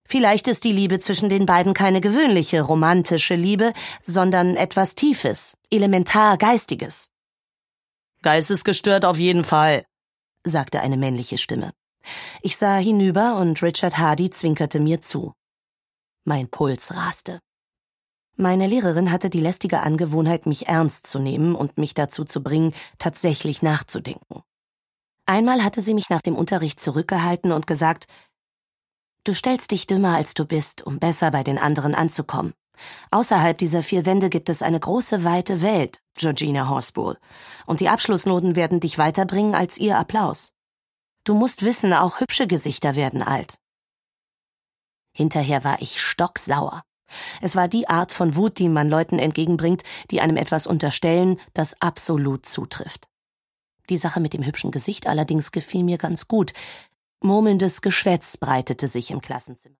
Vielleicht ist die Liebe zwischen den beiden keine gewöhnliche romantische Liebe, sondern etwas Tiefes, elementar Geistiges. »Geistesgestört auf jeden Fall«, sagte eine männliche Stimme. Ich sah hinüber und Richard Hardy zwinkerte mir zu. Mein Puls raste. Meine Lehrerin hatte die lästige Angewohnheit, mich ernst zu nehmen und mich dazu zu bringen, tatsächlich nachzudenken. Einmal hatte sie mich nach dem Unterricht zurückgehalten und gesagt: »Du stellst dich dümmer, als du bist, um besser bei den anderen anzukommen. Außerhalb dieser 4 Wände gibt es eine große, weite Welt, Georgina Horspool, und die Abschlussnoten werden dich weiterbringen als ihr Applaus. Du musst wissen, auch hübsche Gesichter werden alt.« Hinterher war ich stocksauer. Es war die Art von Wut, die man Leuten entgegenbringt, die einem etwas unterstellen, das absolut zutrifft. Die Sache mit dem hübschen Gesicht allerdings gefiel mir ganz gut. Murmelndes Geschwätz breitete sich im Klassenzimmer.